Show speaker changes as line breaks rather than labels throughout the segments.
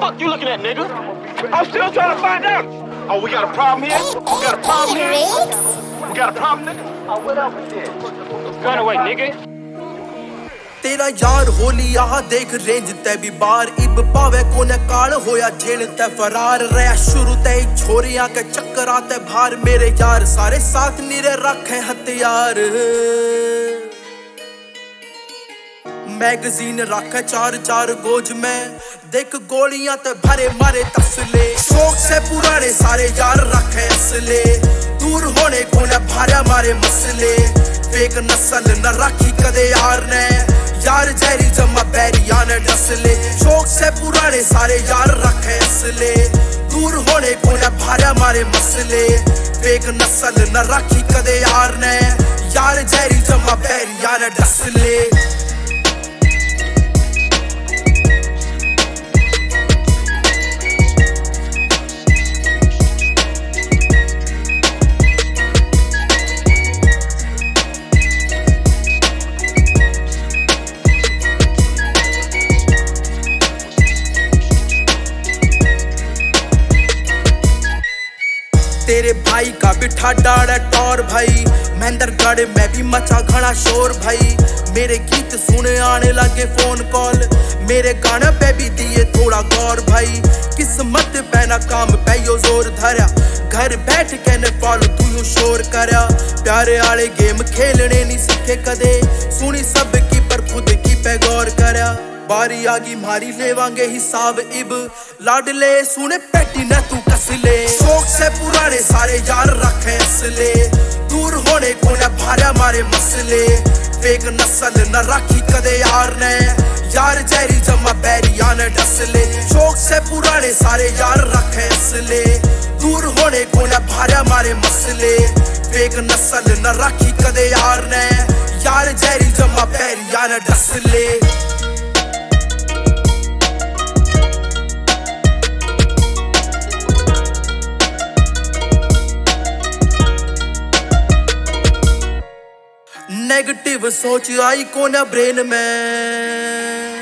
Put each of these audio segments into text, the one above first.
fuck you looking at, nigga? I'm still trying to find out. Oh, we got a problem here? We got a problem here? We got a problem, nigga? Oh, what up with this? Gun away, nigga.
तेरा यार होली आह देख range ते भी बार इब पावे कोने काल होया जेल ते फरार रहा शुरू ते छोरियां के चक्करा ते भार मेरे यार सारे साथ निरे रखे हथियार मैगजीन रखे चार चार गोज में देख गोलियां ते भरे मारे तसले शौक से पुराने सारे यार रखे असले दूर होने कोने भारे मारे मसले फेक नस्ल न राखी कदे यार ने यार जहरी जमा बैरिया ने डसले शौक से पुराने सारे यार रखे असले दूर होने को न भारे मारे मसले फेक नस्ल न राखी कदे यार ने यार जहरी जमा बैरिया ने डसले तेरे भाई का बिठा डाड़ा टौर भाई महेंद्रगढ़ में भी मचा घना शोर भाई मेरे गीत सुने आने लगे फोन कॉल मेरे गाने पे भी दिए थोड़ा गौर भाई किस्मत पे ना काम पे यो जोर धरा घर बैठ के ने फॉलो तू यूं शोर करया प्यारे आले गेम खेलने नहीं सीखे कदे सुनी सब की पर खुद की पे गौर करया बारी आगी मारी लेवांगे हिसाब इब लाडले सुने पेटी न तू कसले शौक से पुराने सारे यार रखे असले दूर होने को न भारे मारे मसले फेक नस्ल न राखी कदे यार ने यार जहरी जमा बैरिया ने डसले शौक से पुराने सारे यार रखे असले दूर होने को न भारे मारे मसले फेक नस्ल न राखी कदे यार ने यार जहरी जमा बैरिया ने डसले नेगेटिव सोच आई कोना ब्रेन में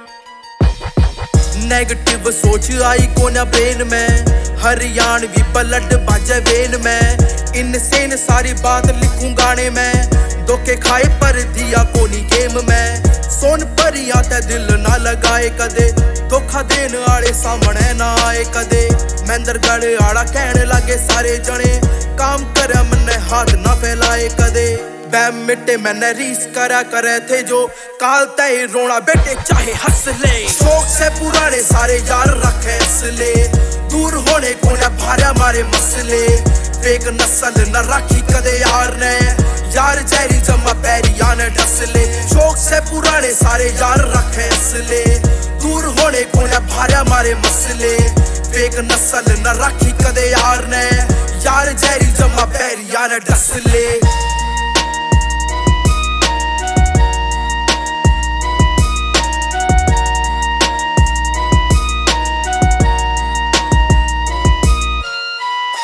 नेगेटिव सोच आई कोना ब्रेन में हरियाणवी ब्लड बाजे वेन में इनसेन सारी बात लिखूं गाने में धोखे खाए पर दिया कोनी गेम में सोन परिया ते दिल ना लगाए कदे धोखा देन आले सामने ना आए कदे महेंद्रगढ़ आड़ा कहने लगे सारे जने काम करे मन्ने हाथ ना फैलाए कदे बैम मिटे मैंने रीस करा करे थे जो काल तय रोना बेटे चाहे हंस ले शौक से पुराने सारे यार रखे असले दूर होने को न भारे मारे मसले फेक नस्ल न राखी कदे यार ने यार जहरी जमा बैरिया ने डसले शौक से पुराने सारे यार रखे असले दूर होने को न भारे मारे मसले फेक नस्ल न राखी कदे यार ने यार जहरी जमा बैरिया ने डसले